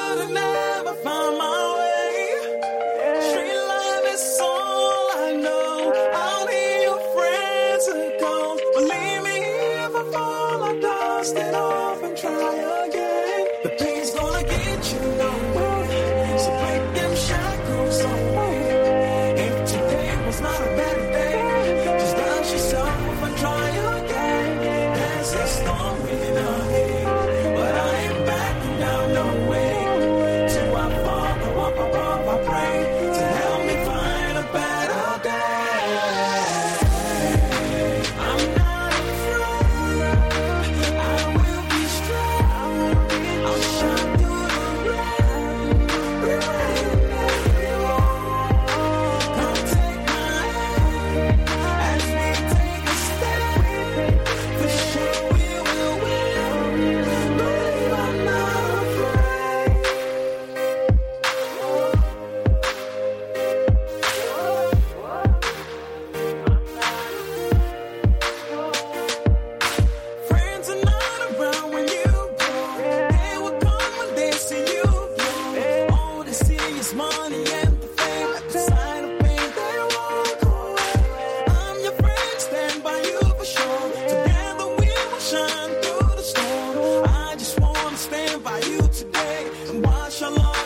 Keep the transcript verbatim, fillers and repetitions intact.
would have never found my way. Street life is all I know. I'll hear your friends and go. Believe me, if I fall, I dust it off and try again. The pain's gonna get you nowhere. So break them shackles away. If today was not a bad day, just dance yourself and try again. There's a storm in our head, but I ain't backing down no way. Till I fall, go up above, I pray to help me find a better day. I'm not afraid, I will be strong. I'll shine through the rain. Come take my hand as we take a step. For sure we will win. Believe I'm not afraid. Friends are not around when you go. They will come when they see you go. All they see is money and the fame. At the sight of pain, they walk away. I'm your friend, stand by you for sure. Together we will shine through the storm. I just wanna stand by you today and watch our love